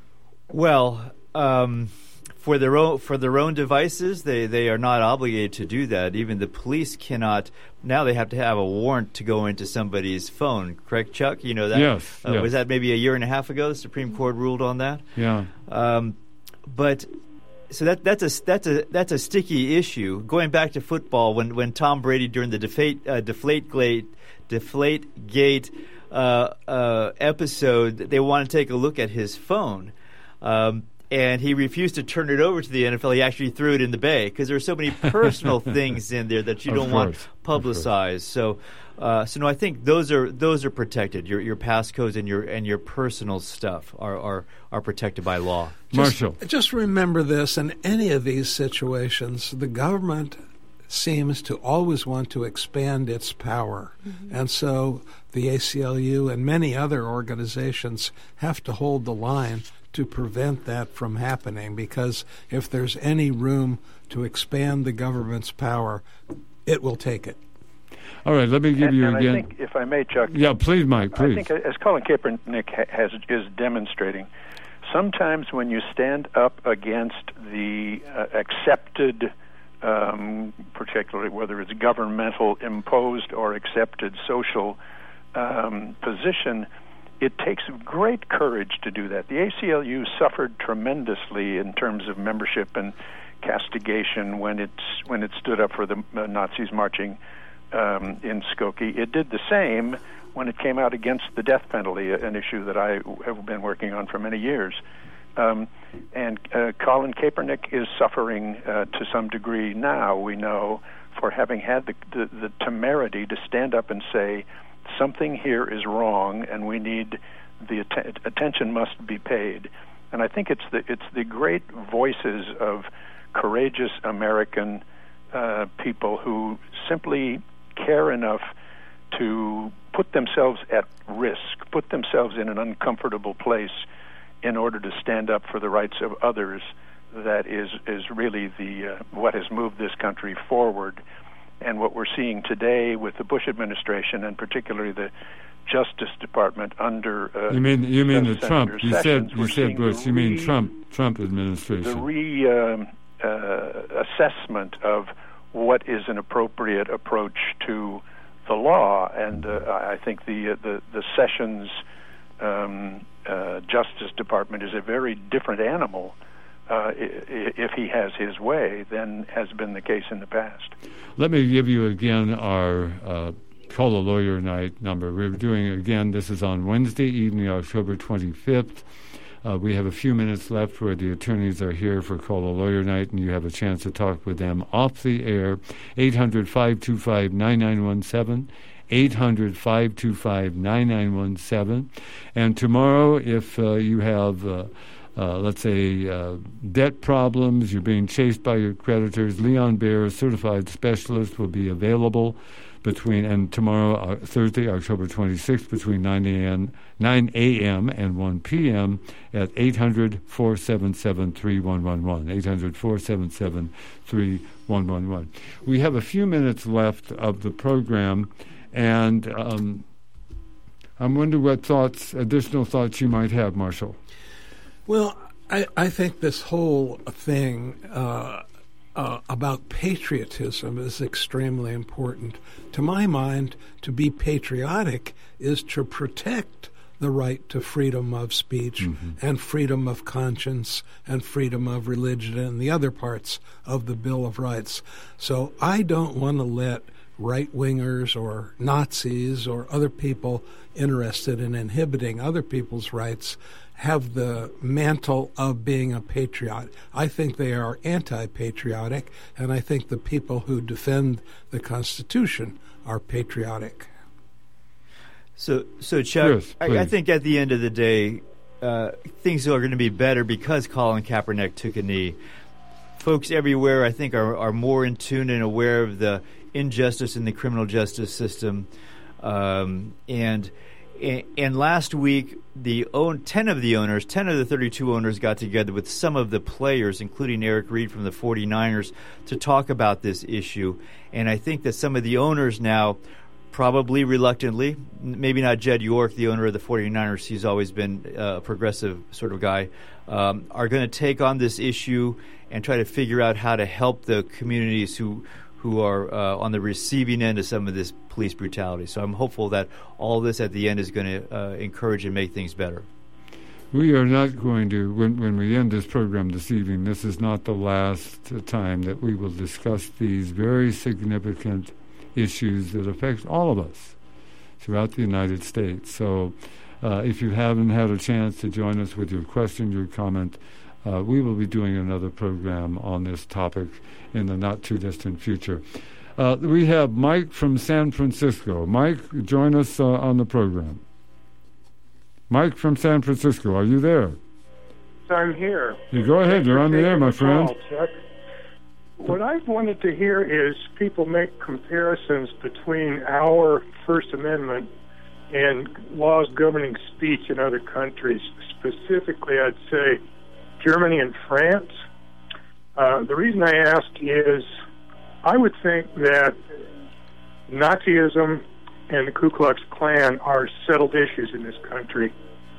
Well, um, for their own for their own devices, they, they are not obligated to do that. Even the police cannot. Now they have to have a warrant to go into somebody's phone. Correct, Chuck? You know that? Yes. Uh, yes. Was that maybe a year and a half ago? The Supreme Court ruled on that. Yeah. Um, but. So that that's a that's a that's a sticky issue. Going back to football, when, when Tom Brady during the deflate uh, deflate gate deflate gate uh, uh, episode, they want to take a look at his phone, um, and he refused to turn it over to the N F L. He actually threw it in the bay because there are so many personal things in there that you of don't course. want publicized. So. Uh, so no, I think those are those are protected. Your your passcodes and your and your personal stuff are are, are protected by law. Marshall, just, just remember this: in any of these situations, the government seems to always want to expand its power, mm-hmm. and so the A C L U and many other organizations have to hold the line to prevent that from happening. Because if there's any room to expand the government's power, it will take it. All right, let me give and, you and again. I think, if I may, Chuck. Yeah, please, Mike, please. I think, as Colin Kaepernick has is demonstrating, sometimes when you stand up against the uh, accepted, um, particularly whether it's governmental imposed or accepted social um, position, it takes great courage to do that. The A C L U suffered tremendously in terms of membership and castigation when it's when it stood up for the uh, Nazis marching Um, in Skokie. It did the same when it came out against the death penalty, an issue that I have been working on for many years. Um, and uh, Colin Kaepernick is suffering uh, to some degree now, we know, for having had the, the, the temerity to stand up and say, something here is wrong and we need the att- attention must be paid. And I think it's the, it's the great voices of courageous American uh, people who simply care enough to put themselves at risk, put themselves in an uncomfortable place in order to stand up for the rights of others. That is is really the uh, what has moved this country forward. And what we're seeing today with the Bush administration, and particularly the Justice Department under uh, you mean you mean the Senator Trump? You Sessions, said you said Bush. re, You mean Trump? Trump administration. The re um, uh, assessment of what is an appropriate approach to the law. And uh, I think the uh, the the Sessions um, uh, Justice Department is a very different animal uh, if he has his way than has been the case in the past. Let me give you again our uh, Call a Lawyer Night number. We're doing again. This is on Wednesday evening, October twenty-fifth. Uh, we have a few minutes left where the attorneys are here for Call a Lawyer Night, and you have a chance to talk with them off the air. eight hundred, five two five, nine nine one seven, eight hundred, five two five, nine nine one seven. And tomorrow, if uh, you have, uh, uh, let's say, uh, debt problems, you're being chased by your creditors, Leon Baer, a certified specialist, will be available between, and tomorrow, uh, Thursday, October twenty-sixth, between nine a.m. nine a.m. and one p.m. at eight hundred, four seven seven, three one one one, eight hundred, four seven seven, three one one one. We have a few minutes left of the program, and um, I'm wondering what thoughts, additional thoughts you might have, Marshall. Well, I, I think this whole thing uh, Uh, about patriotism is extremely important. To my mind, to be patriotic is to protect the right to freedom of speech mm-hmm. and freedom of conscience and freedom of religion and the other parts of the Bill of Rights. So I don't want to let right-wingers or Nazis or other people interested in inhibiting other people's rights have the mantle of being a patriot. I think they are anti-patriotic, and I think the people who defend the Constitution are patriotic. So, so Chuck, yes, I, I think at the end of the day, uh, things are going to be better because Colin Kaepernick took a knee. Folks everywhere, I think, are, are more in tune and aware of the injustice in the criminal justice system. Um, and And last week, the own, ten of the owners, ten of the thirty-two owners got together with some of the players, including Eric Reed from the forty-niners, to talk about this issue. And I think that some of the owners now, probably reluctantly, maybe not Jed York, the owner of the forty-niners, he's always been a progressive sort of guy, um, are going to take on this issue and try to figure out how to help the communities who who are uh, on the receiving end of some of this police brutality. So I'm hopeful that all this at the end is going to uh, encourage and make things better. We are not going to, when, when we end this program this evening, this is not the last time that we will discuss these very significant issues that affect all of us throughout the United States. So uh, if you haven't had a chance to join us with your question, your comment, Uh, we will be doing another program on this topic in the not-too-distant future. Uh, we have Mike from San Francisco. Mike, join us uh, on the program. Mike from San Francisco, are you there? I'm here. You go ahead. You're on the air, my friend. Call, Chuck. What I've wanted to hear is people make comparisons between our First Amendment and laws governing speech in other countries. Specifically, I'd say Germany and France. Uh, the reason I ask is I would think that Nazism and the Ku Klux Klan are settled issues in this country.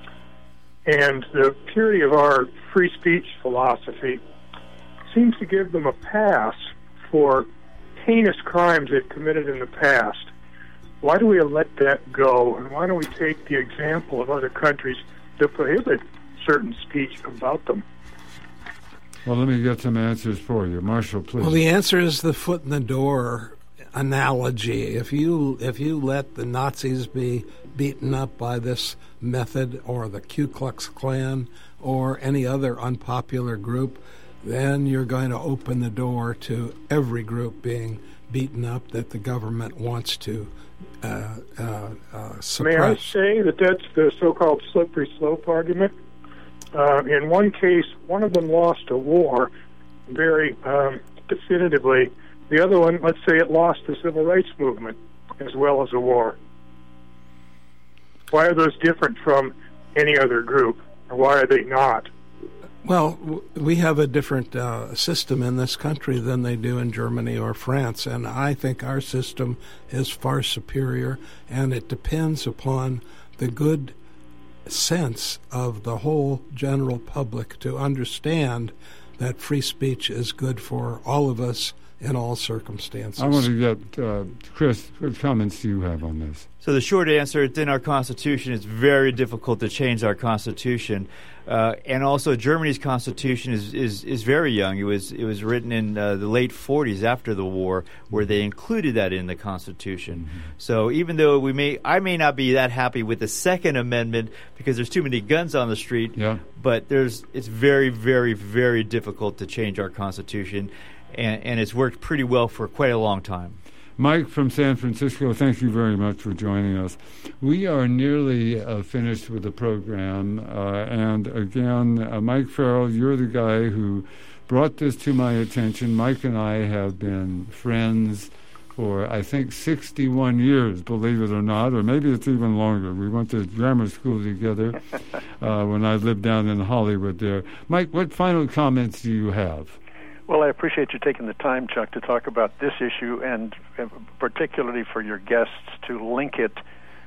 And the purity of our free speech philosophy seems to give them a pass for heinous crimes they've committed in the past. Why do we let that go? And why don't we take the example of other countries that prohibit certain speech about them? Well, let me get some answers for you. Marshall, please. Well, the answer is the foot in the door analogy. If you if you let the Nazis be beaten up by this method, or the Ku Klux Klan, or any other unpopular group, then you're going to open the door to every group being beaten up that the government wants to uh, uh, uh, suppress. May I say that that's the so-called slippery slope argument? Uh, in one case, one of them lost a war very um, definitively. The other one, let's say it lost the civil rights movement as well as a war. Why are those different from any other group, or why are they not? Well, w- we have a different uh, system in this country than they do in Germany or France, and I think our system is far superior, and it depends upon the good sense of the whole general public to understand that free speech is good for all of us in all circumstances. I want to get, uh, Chris, what comments do you have on this? So the short answer, it's in our Constitution. It's very difficult to change our Constitution. Uh, and also Germany's Constitution is, is, is very young. It was it was written in uh, the late forties after the war, where they included that in the Constitution. Mm-hmm. So even though we may I may not be that happy with the Second Amendment because there's too many guns on the street, yeah. but there's it's very, very, very difficult to change our Constitution, and, and it's worked pretty well for quite a long time. Mike from San Francisco, thank you very much for joining us. We are nearly uh, finished with the program. Uh, and again, uh, Mike Farrell, you're the guy who brought this to my attention. Mike and I have been friends for, I think, sixty-one years, believe it or not, or maybe it's even longer. We went to grammar school together uh, when I lived down in Hollywood there. Mike, what final comments do you have? Well, I appreciate you taking the time, Chuck, to talk about this issue, and particularly for your guests to link it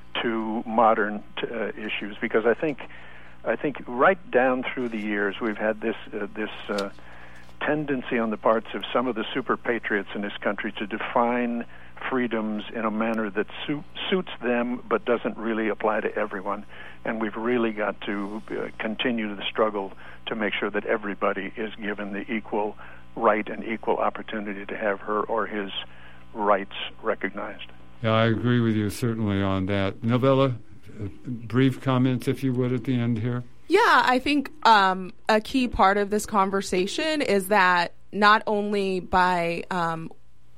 to modern t- uh, issues, because I think, I think right down through the years we've had this uh, this uh, tendency on the parts of some of the super patriots in this country to define freedoms in a manner that su- suits them but doesn't really apply to everyone. And we've really got to uh, continue the struggle to make sure that everybody is given the equal right and equal opportunity to have her or his rights recognized. Yeah, I agree with you certainly on that. Novella, uh, brief comments, if you would, at the end here. Yeah, I think um, a key part of this conversation is that not only by um,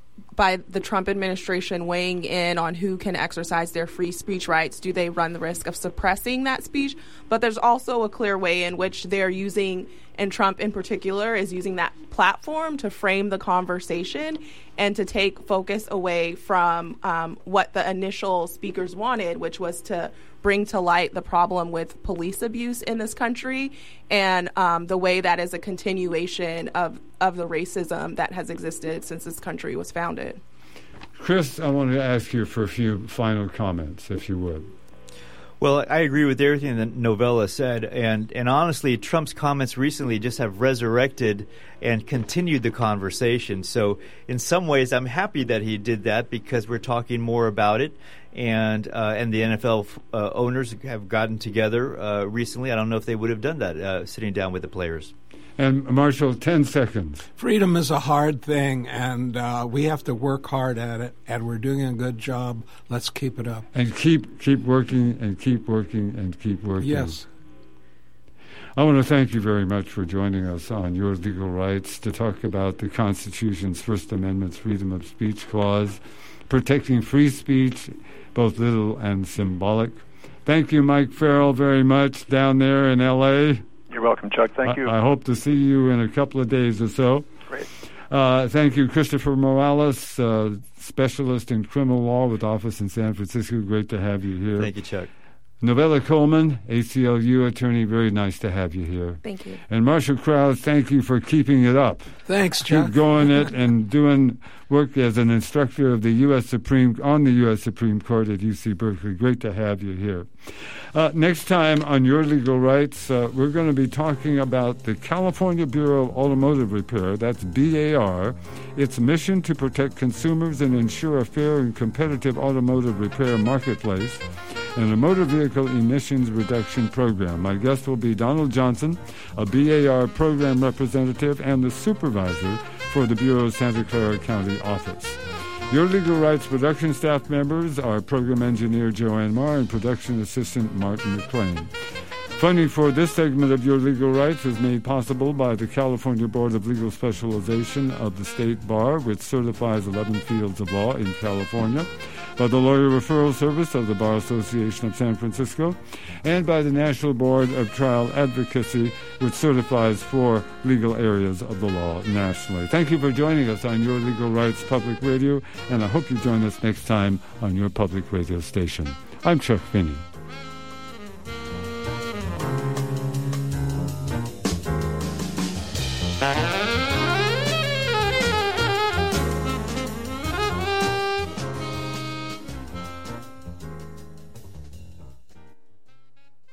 by the Trump administration weighing in on who can exercise their free speech rights, do they run the risk of suppressing that speech? But there's also a clear way in which they're using, and Trump in particular is using that platform to frame the conversation and to take focus away from um, what the initial speakers wanted, which was to bring to light the problem with police abuse in this country and um, the way that is a continuation of, of the racism that has existed since this country was founded. Chris, I want to ask you for a few final comments, if you would. Well, I agree with everything that Novella said, and, and honestly, Trump's comments recently just have resurrected and continued the conversation. So in some ways, I'm happy that he did that because we're talking more about it, and uh, and the N F L uh, owners have gotten together uh, recently. I don't know if they would have done that, uh, sitting down with the players. And Marshall, ten seconds. Freedom is a hard thing, and uh, we have to work hard at it, and we're doing a good job. Let's keep it up. And keep keep working and keep working and keep working. Yes. I want to thank you very much for joining us on Your Legal Rights to talk about the Constitution's First Amendment's freedom of speech clause, protecting free speech, both literal and symbolic. Thank you, Mike Farrell, very much down there in L A You're welcome, Chuck. Thank you. I, I hope to see you in a couple of days or so. Great. Uh, thank you, Christopher Morales, uh, specialist in criminal law with office in San Francisco. Great to have you here. Thank you, Chuck. Novella Coleman, A C L U attorney. Very nice to have you here. Thank you. And Marshall Krause, thank you for keeping it up. Thanks, Chuck. Keep going it and doing work as an instructor of the U S Supreme on the U S Supreme Court at U C Berkeley. Great to have you here. Uh, next time on Your Legal Rights, uh, we're going to be talking about the California Bureau of Automotive Repair, that's B A R, its mission to protect consumers and ensure a fair and competitive automotive repair marketplace, and a motor vehicle emissions reduction program. My guest will be Donald Johnson, a B A R program representative and the supervisor for the Bureau's Santa Clara County office. Your Legal Rights production staff members are program engineer Joanne Marr and production assistant Martin McLean. Funding for this segment of Your Legal Rights is made possible by the California Board of Legal Specialization of the State Bar, which certifies eleven fields of law in California, by the Lawyer Referral Service of the Bar Association of San Francisco, and by the National Board of Trial Advocacy, which certifies four legal areas of the law nationally. Thank you for joining us on Your Legal Rights Public Radio, and I hope you join us next time on your public radio station. I'm Chuck Finney.